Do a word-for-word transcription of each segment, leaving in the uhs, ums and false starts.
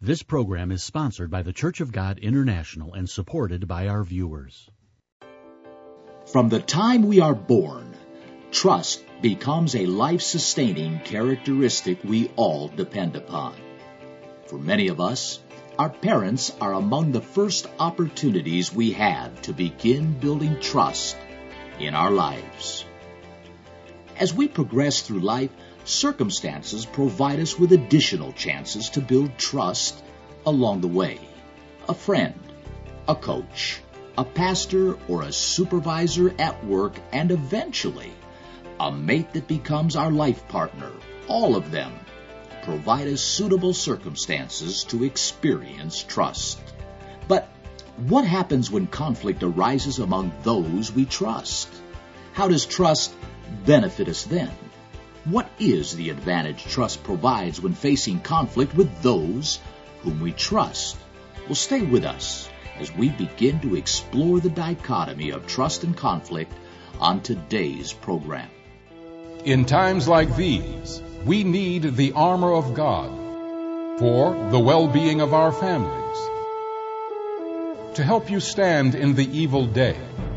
This program is sponsored by the Church of God International and supported by our viewers. From the time we are born, trust becomes a life-sustaining characteristic we all depend upon. For many of us, our parents are among the first opportunities we have to begin building trust in our lives. As we progress through life, circumstances provide us with additional chances to build trust along the way. A friend, a coach, a pastor, or a supervisor at work, and eventually a mate that becomes our life partner. All of them provide us suitable circumstances to experience trust. But what happens when conflict arises among those we trust? How does trust benefit us then? What is the advantage trust provides when facing conflict with those whom we trust? Well, stay with us as we begin to explore the dichotomy of trust and conflict on today's program. In times like these, we need the armor of God for the well-being of our families, to help you stand in the evil day.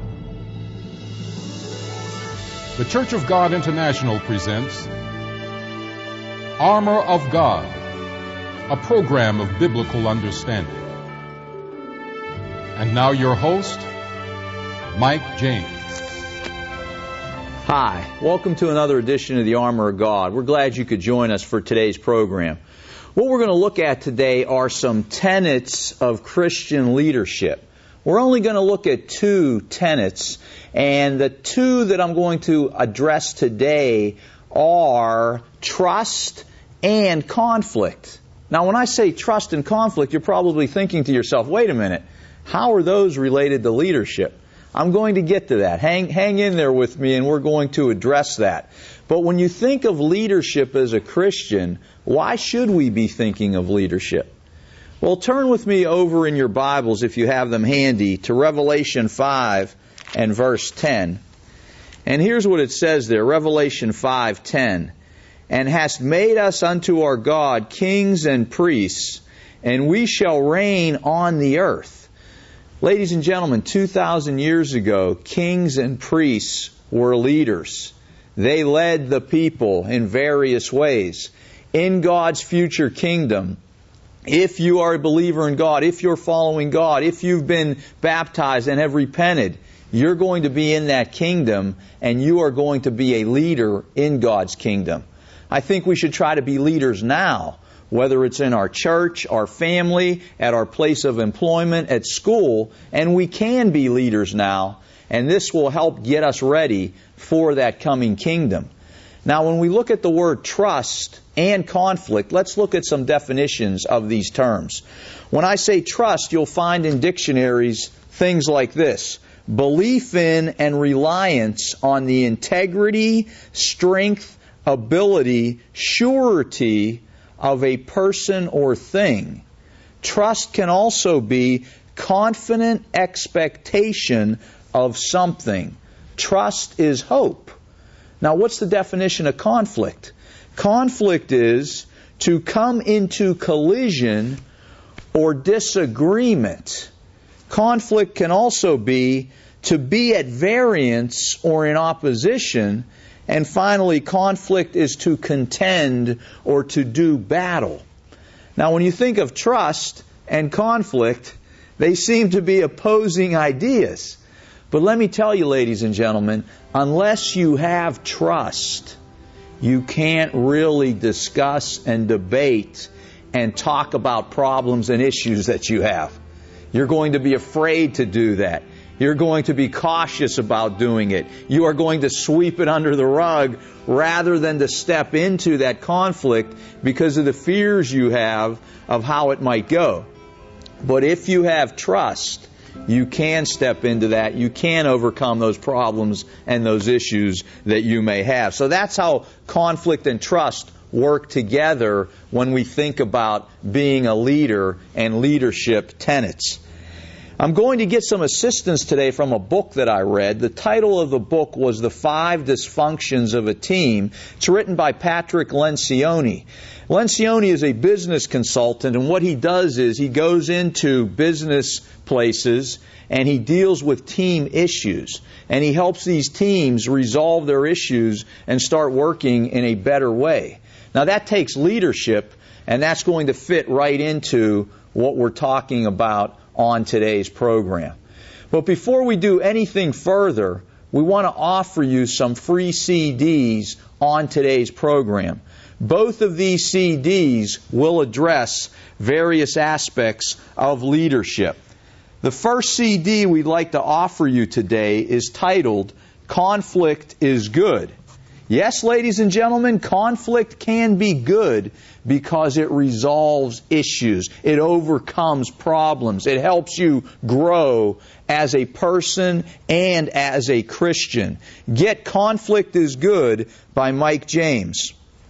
The Church of God International presents Armor of God, a program of biblical understanding. And now your host, Mike James. Hi, welcome to another edition of the Armor of God. We're glad you could join us for today's program. What we're going to look at today are some tenets of Christian leadership. We're only going to look at two tenets, and the two that I'm going to address today are trust and conflict. Now, when I say trust and conflict, you're probably thinking to yourself, wait a minute, how are those related to leadership? I'm going to get to that. Hang, hang in there with me, and we're going to address that. But when you think of leadership as a Christian, why should we be thinking of leadership? Well, turn with me over in your Bibles, if you have them handy, to Revelation five and verse ten. And here's what it says there, Revelation five ten. And hast made us unto our God kings and priests, and we shall reign on the earth. Ladies and gentlemen, two thousand years ago, kings and priests were leaders. They led the people in various ways. In God's future kingdom, if you are a believer in God, if you're following God, if you've been baptized and have repented, you're going to be in that kingdom, and you are going to be a leader in God's kingdom. I think we should try to be leaders now, whether it's in our church, our family, at our place of employment, at school, and we can be leaders now, and this will help get us ready for that coming kingdom. Now, when we look at the word trust and conflict, let's look at some definitions of these terms. When I say trust, you'll find in dictionaries things like this: belief in and reliance on the integrity, strength, ability, surety of a person or thing. Trust can also be confident expectation of something. Trust is hope. Now, what's the definition of conflict? Conflict is to come into collision or disagreement. Conflict can also be to be at variance or in opposition. And finally, conflict is to contend or to do battle. Now, when you think of trust and conflict, they seem to be opposing ideas. But let me tell you, ladies and gentlemen, unless you have trust, you can't really discuss and debate and talk about problems and issues that you have. You're going to be afraid to do that. You're going to be cautious about doing it. You are going to sweep it under the rug rather than to step into that conflict because of the fears you have of how it might go. But if you have trust, you can step into that. You can overcome those problems and those issues that you may have. So that's how conflict and trust work together when we think about being a leader and leadership tenets. I'm going to get some assistance today from a book that I read. The title of the book was The Five Dysfunctions of a Team. It's written by Patrick Lencioni. Lencioni is a business consultant, and what he does is he goes into business places and he deals with team issues. And he helps these teams resolve their issues and start working in a better way. Now that takes leadership, and that's going to fit right into what we're talking about on today's program. But before we do anything further, we want to offer you some free C Ds on today's program. Both of these C Ds will address various aspects of leadership. The first C D we'd like to offer you today is titled, Conflict is Good. Yes, ladies and gentlemen, conflict can be good because it resolves issues. It overcomes problems. It helps you grow as a person and as a Christian. Get Conflict is Good by Mike James.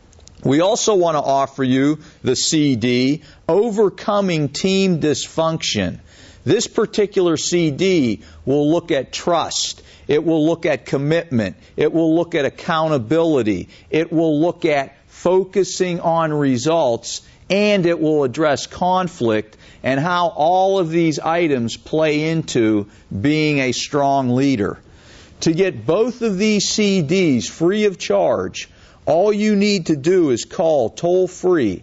We also want to offer you the C D, Overcoming Team Dysfunction. This particular C D will look at trust. It will look at commitment. It will look at accountability. It will look at focusing on results. And it will address conflict and how all of these items play into being a strong leader. To get both of these C Ds free of charge, all you need to do is call toll-free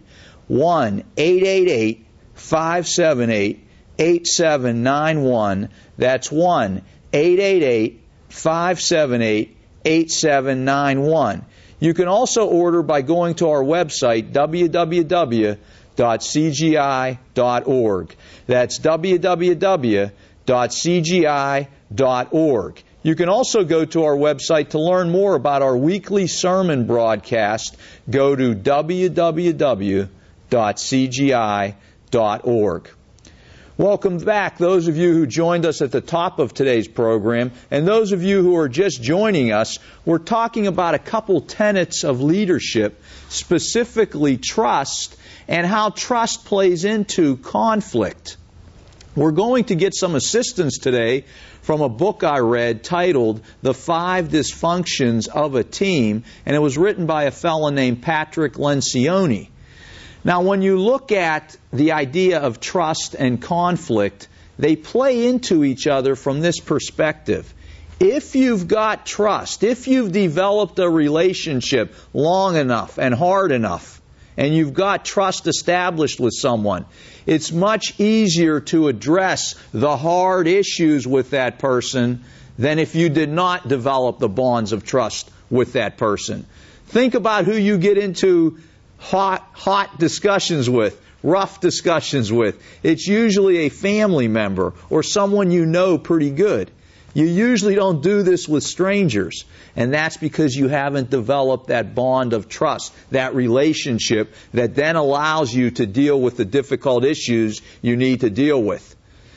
one eight eight eight, five seven eight, eight seven nine one. That's one eight eight eight, five seven eight, eight seven nine one. You can also order by going to our website, w w w dot c g i dot org. That's w w w dot c g i dot org. You can also go to our website to learn more about our weekly sermon broadcast. Go to w w w dot c g i dot org. Welcome back, those of you who joined us at the top of today's program, and those of you who are just joining us. We're talking about a couple tenets of leadership, specifically trust, and how trust plays into conflict. We're going to get some assistance today from a book I read titled The Five Dysfunctions of a Team, and it was written by a fellow named Patrick Lencioni. Now, when you look at the idea of trust and conflict, they play into each other from this perspective. If you've got trust, if you've developed a relationship long enough and hard enough, and you've got trust established with someone, it's much easier to address the hard issues with that person than if you did not develop the bonds of trust with that person. Think about who you get into hot, hot discussions with, rough discussions with. It's usually a family member or someone you know pretty good. You usually don't do this with strangers, and that's because you haven't developed that bond of trust, that relationship that then allows you to deal with the difficult issues you need to deal with.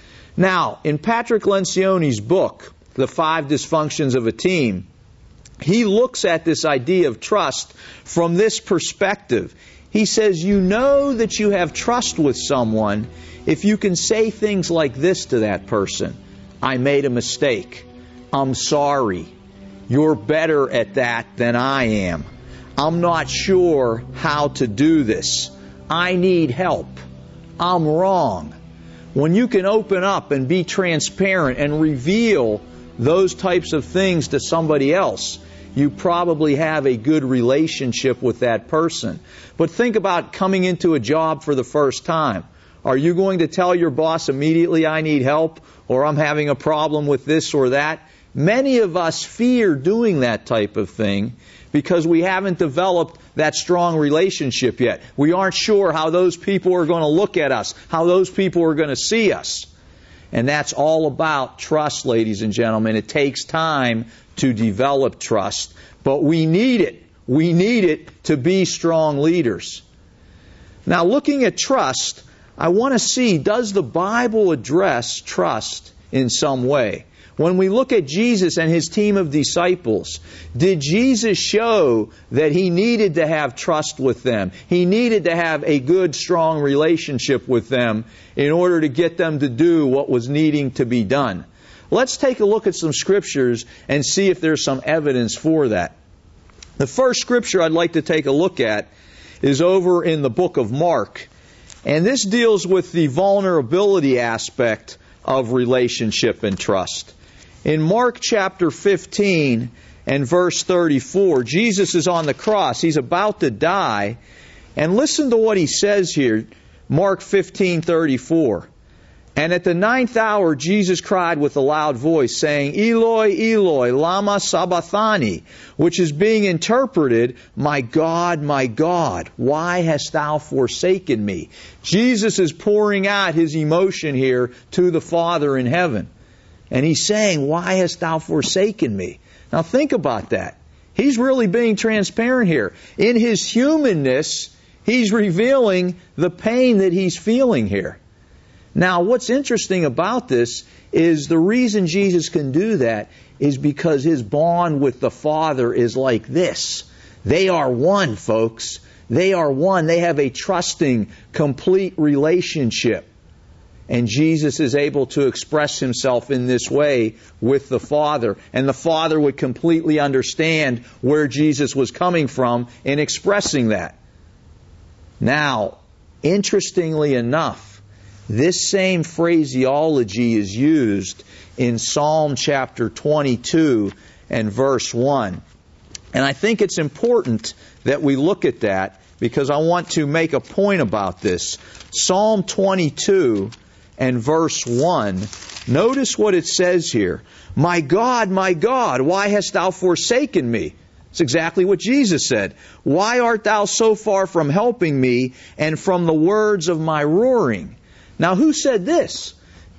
Now, in Patrick Lencioni's book, The Five Dysfunctions of a Team, he looks at this idea of trust from this perspective. He says, you know that you have trust with someone if you can say things like this to that person. I made a mistake. I'm sorry. You're better at that than I am. I'm not sure how to do this. I need help. I'm wrong. When you can open up and be transparent and reveal those types of things to somebody else, you probably have a good relationship with that person. But think about coming into a job for the first time. Are you going to tell your boss immediately, I need help, or I'm having a problem with this or that? Many of us fear doing that type of thing because we haven't developed that strong relationship yet. We aren't sure how those people are going to look at us, how those people are going to see us. And that's all about trust, ladies and gentlemen. It takes time to develop trust, but we need it. We need it to be strong leaders. Now, looking at trust, I want to see, does the Bible address trust in some way? When we look at Jesus and His team of disciples, did Jesus show that He needed to have trust with them? He needed to have a good, strong relationship with them in order to get them to do what was needing to be done. Let's take a look at some scriptures and see if there's some evidence for that. The first scripture I'd like to take a look at is over in the book of Mark. And this deals with the vulnerability aspect of relationship and trust. In Mark chapter fifteen and verse thirty-four, Jesus is on the cross. He's about to die. And listen to what he says here. Mark fifteen thirty-four. And at the ninth hour, Jesus cried with a loud voice, saying, Eloi, Eloi, lama sabachthani, which is being interpreted, My God, my God, why hast thou forsaken me? Jesus is pouring out his emotion here to the Father in heaven. And he's saying, why hast thou forsaken me? Now think about that. He's really being transparent here. In his humanness, he's revealing the pain that he's feeling here. Now, what's interesting about this is the reason Jesus can do that is because his bond with the Father is like this. They are one, folks. They are one. They have a trusting, complete relationship. And Jesus is able to express himself in this way with the Father. And the Father would completely understand where Jesus was coming from in expressing that. Now, interestingly enough, this same phraseology is used in Psalm chapter twenty-two and verse one. And I think it's important that we look at that because I want to make a point about this. Psalm twenty-two and verse one, notice what it says here. My God, my God, why hast thou forsaken me? It's exactly what Jesus said. Why art thou so far from helping me and from the words of my roaring? Now, who said this?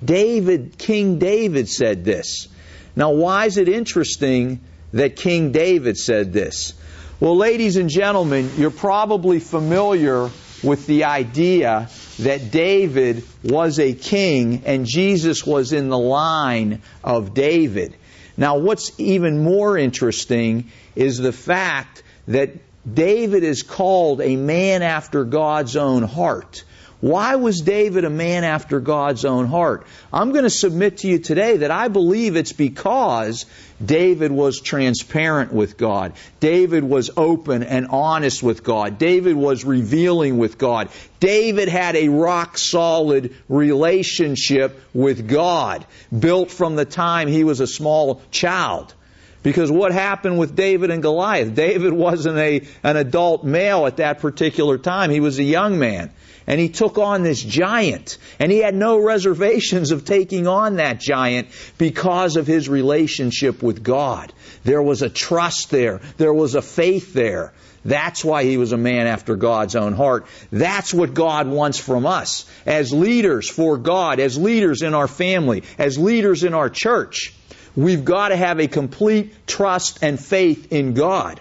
David, King David said this. Now, why is it interesting that King David said this? Well, ladies and gentlemen, you're probably familiar with the idea that David was a king and Jesus was in the line of David. Now, what's even more interesting is the fact that David is called a man after God's own heart. Why was David a man after God's own heart? I'm going to submit to you today that I believe it's because David was transparent with God. David was open and honest with God. David was revealing with God. David had a rock-solid relationship with God, built from the time he was a small child. Because what happened with David and Goliath? David wasn't a, an adult male at that particular time. He was a young man. And he took on this giant. And he had no reservations of taking on that giant because of his relationship with God. There was a trust there. There was a faith there. That's why he was a man after God's own heart. That's what God wants from us. As leaders for God, as leaders in our family, as leaders in our church, we've got to have a complete trust and faith in God.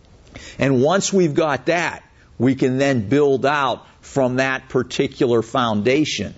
And once we've got that, we can then build out from that particular foundation.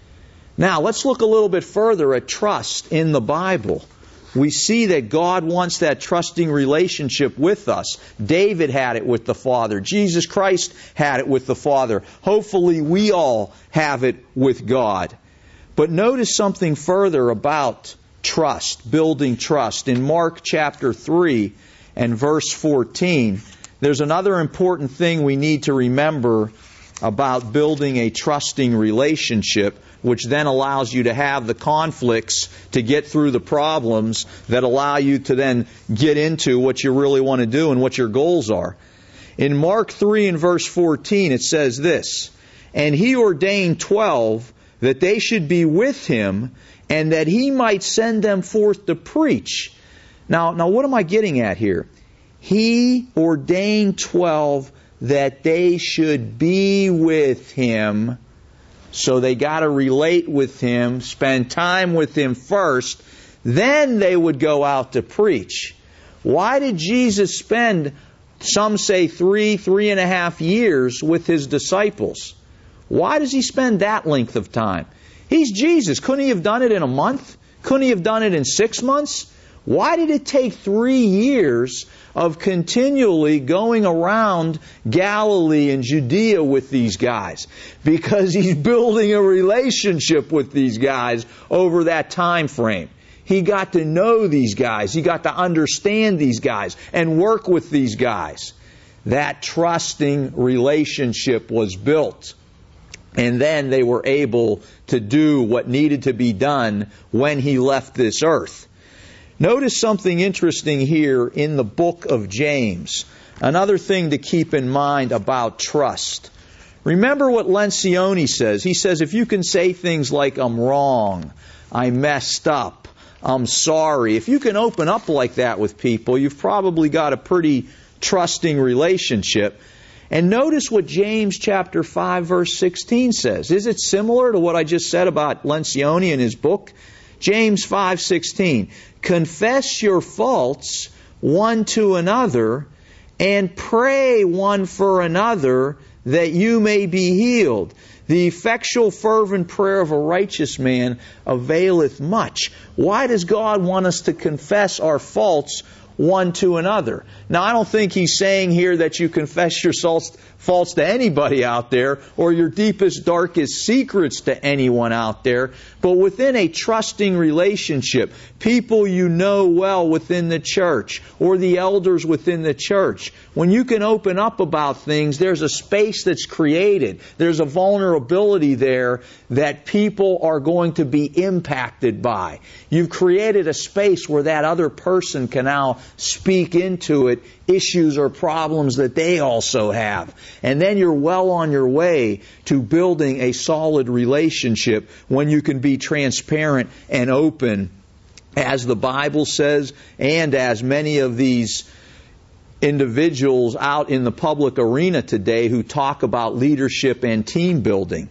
Now, let's look a little bit further at trust in the Bible. We see that God wants that trusting relationship with us. David had it with the Father. Jesus Christ had it with the Father. Hopefully we all have it with God. But notice something further about trust, building trust. In Mark chapter three and verse fourteen, there's another important thing we need to remember about building a trusting relationship, which then allows you to have the conflicts to get through the problems that allow you to then get into what you really want to do and what your goals are. In Mark three and verse fourteen, it says this, And he ordained twelve that they should be with him, and that he might send them forth to preach. Now, now what am I getting at here? He ordained twelve that they should be with him. So they got to relate with him, spend time with him first, then they would go out to preach. Why did Jesus spend, some say, three, three and a half years with his disciples? Why does he spend that length of time? He's Jesus. Couldn't he have done it in a month? Couldn't he have done it in six months? Why did it take three years of continually going around Galilee and Judea with these guys? Because he's building a relationship with these guys over that time frame. He got to know these guys. He got to understand these guys and work with these guys. that trusting relationship was built. And then they were able to do what needed to be done when He left this earth. Notice something interesting here in the book of James. Another thing to keep in mind about trust. Remember what Lencioni says. He says, if you can say things like, I'm wrong, I messed up, I'm sorry. If you can open up like that with people, you've probably got a pretty trusting relationship. And notice what James chapter five verse sixteen says. Is it similar to what I just said about Lencioni in his book? James five sixteen. Confess your faults one to another and pray one for another that you may be healed. The effectual fervent prayer of a righteous man availeth much. Why does God want us to confess our faults one to another? Now, I don't think He's saying here that you confess your faults to anybody out there or your deepest, darkest secrets to anyone out there, but within a trusting relationship, people you know well within the church or the elders within the church. When you can open up about things, there's a space that's created. There's a vulnerability there that people are going to be impacted by. You've created a space where that other person can now speak into it issues or problems that they also have. And then you're well on your way to building a solid relationship when you can be transparent and open, as the Bible says, and as many of these individuals out in the public arena today who talk about leadership and team building.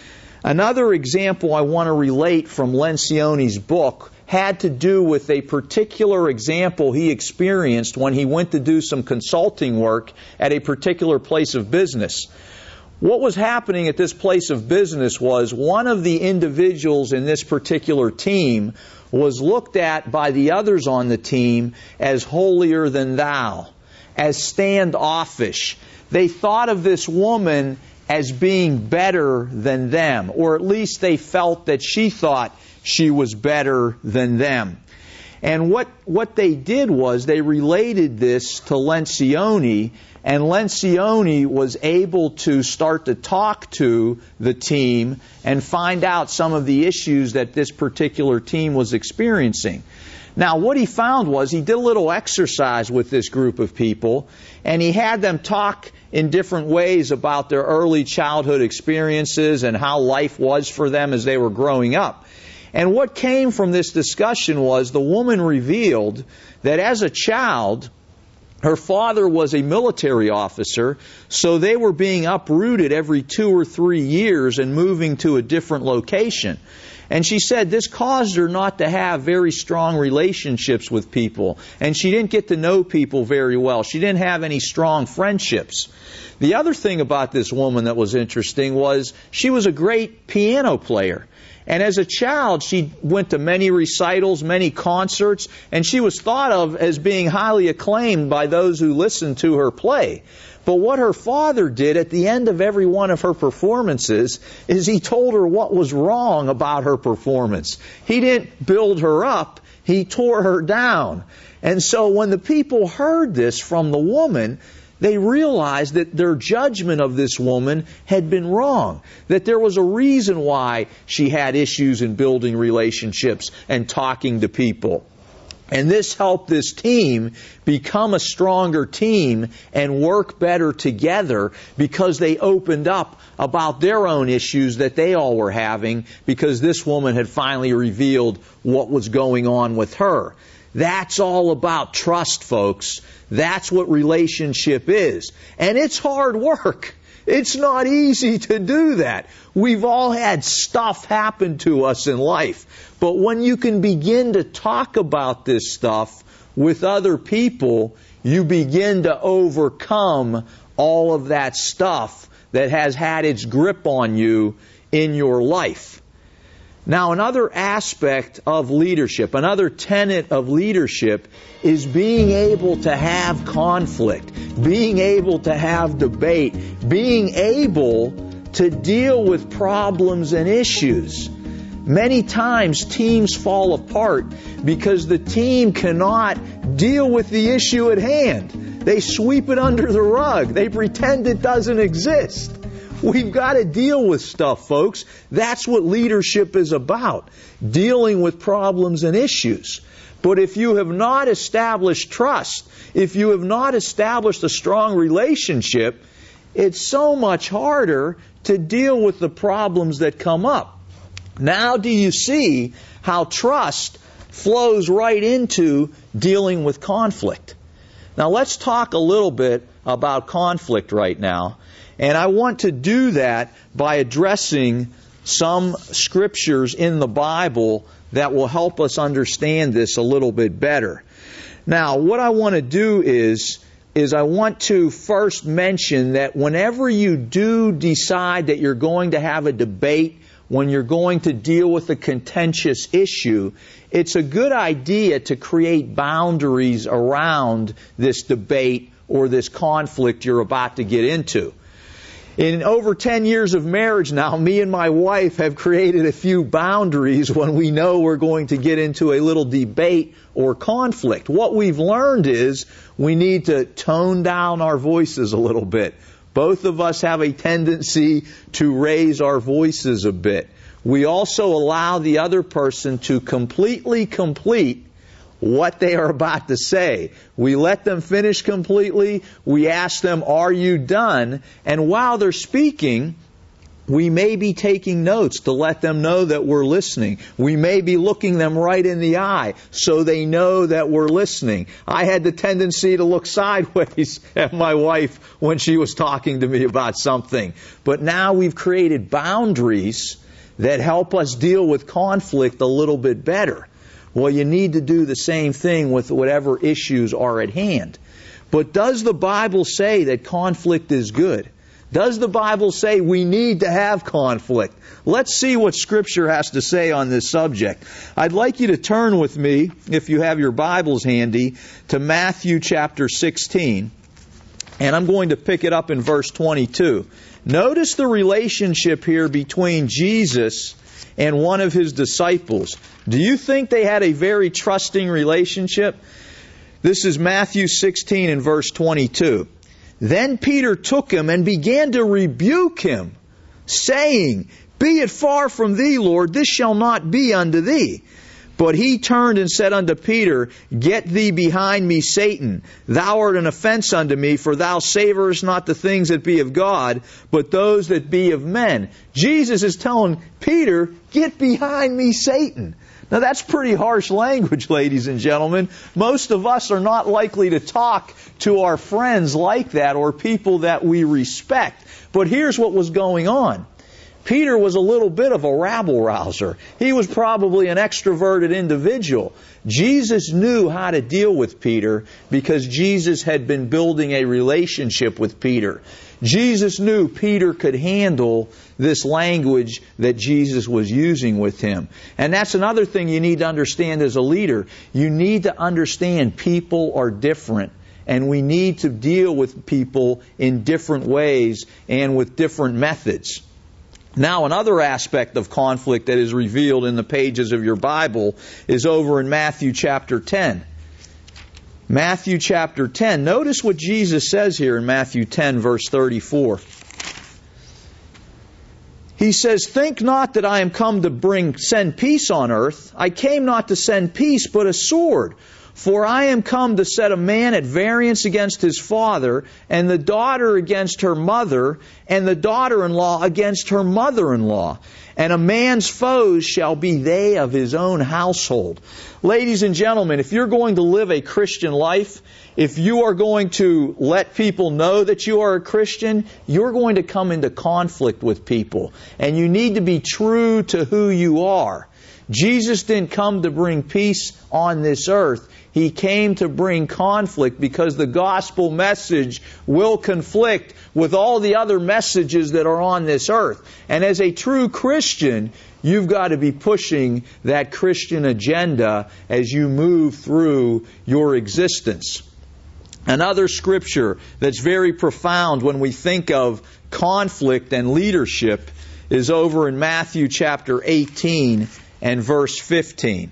Another example I want to relate from Lencioni's book had to do with a particular example he experienced when he went to do some consulting work at a particular place of business. What was happening at this place of business was one of the individuals in this particular team was looked at by the others on the team as holier than thou, as standoffish. They thought of this woman as being better than them, or at least they felt that she thought she was better than them. And what, what they did was they related this to Lencioni, and Lencioni was able to start to talk to the team and find out some of the issues that this particular team was experiencing. Now, what he found was he did a little exercise with this group of people, and he had them talk in different ways about their early childhood experiences and how life was for them as they were growing up. And what came from this discussion was the woman revealed that as a child, her father was a military officer, so they were being uprooted every two or three years and moving to a different location. And she said this caused her not to have very strong relationships with people. And she didn't get to know people very well. She didn't have any strong friendships. The other thing about this woman that was interesting was she was a great piano player. And as a child, she went to many recitals, many concerts, and she was thought of as being highly acclaimed by those who listened to her play. But what her father did at the end of every one of her performances is he told her what was wrong about her performance. He didn't build her up, he tore her down. And so when the people heard this from the woman, they realized that their judgment of this woman had been wrong. That there was a reason why she had issues in building relationships and talking to people. And this helped this team become a stronger team and work better together because they opened up about their own issues that they all were having because this woman had finally revealed what was going on with her. That's all about trust, folks. That's what relationship is. And it's hard work. It's not easy to do that. We've all had stuff happen to us in life. But when you can begin to talk about this stuff with other people, you begin to overcome all of that stuff that has had its grip on you in your life. Now, another aspect of leadership, another tenet of leadership is being able to have conflict, being able to have debate, being able to deal with problems and issues. Many times teams fall apart because the team cannot deal with the issue at hand. They sweep it under the rug. They pretend it doesn't exist. We've got to deal with stuff, folks. That's what leadership is about, dealing with problems and issues. But if you have not established trust, if you have not established a strong relationship, it's so much harder to deal with the problems that come up. Now do you see how trust flows right into dealing with conflict? Now let's talk a little bit about conflict right now. And I want to do that by addressing some scriptures in the Bible that will help us understand this a little bit better. Now, what I want to do is, is I want to first mention that whenever you do decide that you're going to have a debate, when you're going to deal with a contentious issue, it's a good idea to create boundaries around this debate or this conflict you're about to get into. In over ten years of marriage now, me and my wife have created a few boundaries when we know we're going to get into a little debate or conflict. What we've learned is we need to tone down our voices a little bit. Both of us have a tendency to raise our voices a bit. We also allow the other person to completely complete what they are about to say. We let them finish completely. We ask them, "Are you done?" And while they're speaking, we may be taking notes to let them know that we're listening. We may be looking them right in the eye so they know that we're listening. I had the tendency to look sideways at my wife when she was talking to me about something. But now we've created boundaries that help us deal with conflict a little bit better. Well, you need to do the same thing with whatever issues are at hand. But does the Bible say that conflict is good? Does the Bible say we need to have conflict? Let's see what Scripture has to say on this subject. I'd like you to turn with me, if you have your Bibles handy, to Matthew chapter sixteen. And I'm going to pick it up in verse twenty-two. Notice the relationship here between Jesus and one of His disciples. Do you think they had a very trusting relationship? This is Matthew sixteen and verse twenty-two. Then Peter took him and began to rebuke him, saying, "Be it far from thee, Lord, this shall not be unto thee." But he turned and said unto Peter, "Get thee behind me, Satan. Thou art an offense unto me, for thou savorest not the things that be of God, but those that be of men." Jesus is telling Peter, "Get behind me, Satan." Now that's pretty harsh language, ladies and gentlemen. Most of us are not likely to talk to our friends like that or people that we respect. But here's what was going on. Peter was a little bit of a rabble-rouser. He was probably an extroverted individual. Jesus knew how to deal with Peter because Jesus had been building a relationship with Peter. Jesus knew Peter could handle this language that Jesus was using with him. And that's another thing you need to understand as a leader. You need to understand people are different. And we need to deal with people in different ways and with different methods. Now, another aspect of conflict that is revealed in the pages of your Bible is over in Matthew chapter ten. Matthew chapter ten. Notice what Jesus says here in Matthew ten, verse thirty-four. He says, "Think not that I am come to bring send peace on earth. I came not to send peace, but a sword. For I am come to set a man at variance against his father, and the daughter against her mother, and the daughter-in-law against her mother-in-law. And a man's foes shall be they of his own household." Ladies and gentlemen, if you're going to live a Christian life, if you are going to let people know that you are a Christian, you're going to come into conflict with people. And you need to be true to who you are. Jesus didn't come to bring peace on this earth. He came to bring conflict because the gospel message will conflict with all the other messages that are on this earth. And as a true Christian, you've got to be pushing that Christian agenda as you move through your existence. Another scripture that's very profound when we think of conflict and leadership is over in Matthew chapter eighteen and verse fifteen.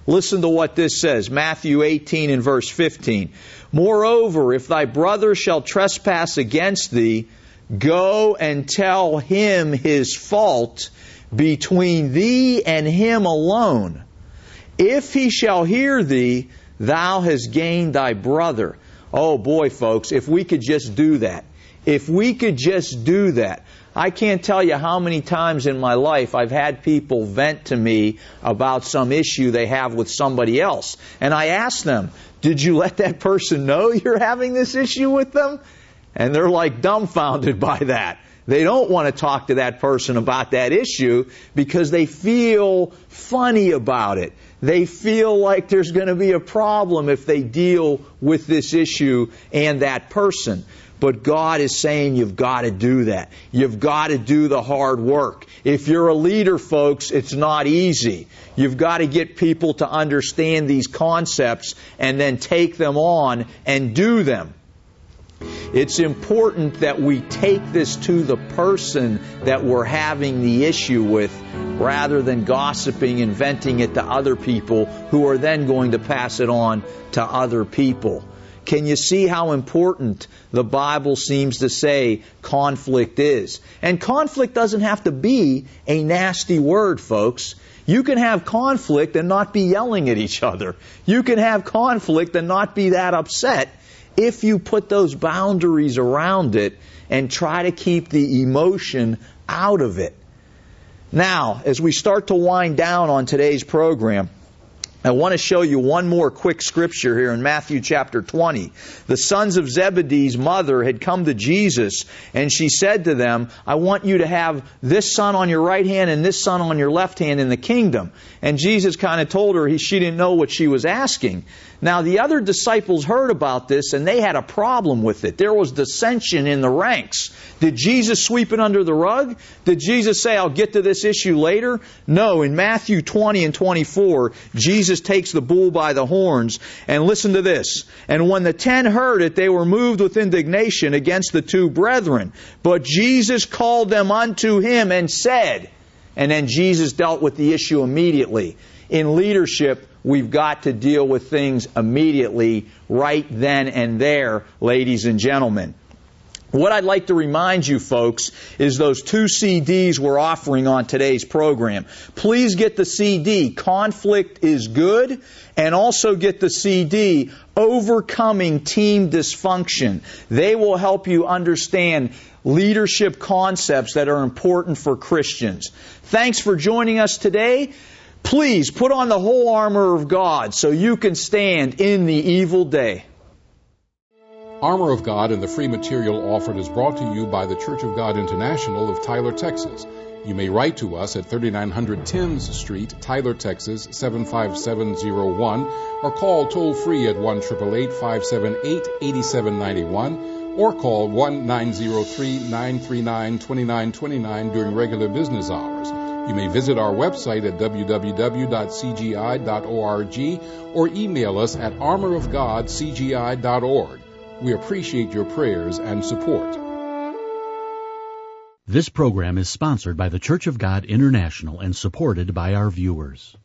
Listen to what this says, Matthew eighteen and verse fifteen. Moreover, if thy brother shall trespass against thee, go and tell him his fault between thee and him alone. If he shall hear thee, thou hast gained thy brother. Oh boy, folks, if we could just do that. If we could just do that. I can't tell you how many times in my life I've had people vent to me about some issue they have with somebody else. And I ask them, did you let that person know you're having this issue with them? And they're like dumbfounded by that. They don't want to talk to that person about that issue because they feel funny about it. They feel like there's going to be a problem if they deal with this issue and that person. But God is saying you've got to do that. You've got to do the hard work. If you're a leader, folks, it's not easy. You've got to get people to understand these concepts and then take them on and do them. It's important that we take this to the person that we're having the issue with rather than gossiping and venting it to other people who are then going to pass it on to other people. Can you see how important the Bible seems to say conflict is? And conflict doesn't have to be a nasty word, folks. You can have conflict and not be yelling at each other. You can have conflict and not be that upset if you put those boundaries around it and try to keep the emotion out of it. Now, as we start to wind down on today's program, I want to show you one more quick scripture here in Matthew chapter twenty. The sons of Zebedee's mother had come to Jesus, and she said to them, I want you to have this son on your right hand and this son on your left hand in the kingdom. And Jesus kind of told her he, she didn't know what she was asking. Now, the other disciples heard about this, and they had a problem with it. There was dissension in the ranks. Did Jesus sweep it under the rug? Did Jesus say, I'll get to this issue later? No, in Matthew twenty and twenty-four, Jesus takes the bull by the horns, and listen to this. And when the ten heard it, they were moved with indignation against the two brethren. But Jesus called them unto him and said, and then Jesus dealt with the issue immediately. In leadership, we've got to deal with things immediately, right then and there, ladies and gentlemen. What I'd like to remind you folks is those two C Ds we're offering on today's program. Please get the C D, Conflict is Good, and also get the C D, Overcoming Team Dysfunction. They will help you understand leadership concepts that are important for Christians. Thanks for joining us today. Please put on the whole armor of God so you can stand in the evil day. Armor of God and the free material offered is brought to you by the Church of God International of Tyler, Texas. You may write to us at thirty-nine hundred Thames Street, Tyler, Texas, seven five seven zero one, or call toll-free at one eight eight eight, five seven eight, eight seven nine one, or call one nine zero three, nine three nine, two nine two nine during regular business hours. You may visit our website at w w w dot c g i dot org or email us at armor of god c g i dot org. We appreciate your prayers and support. This program is sponsored by the Church of God International and supported by our viewers.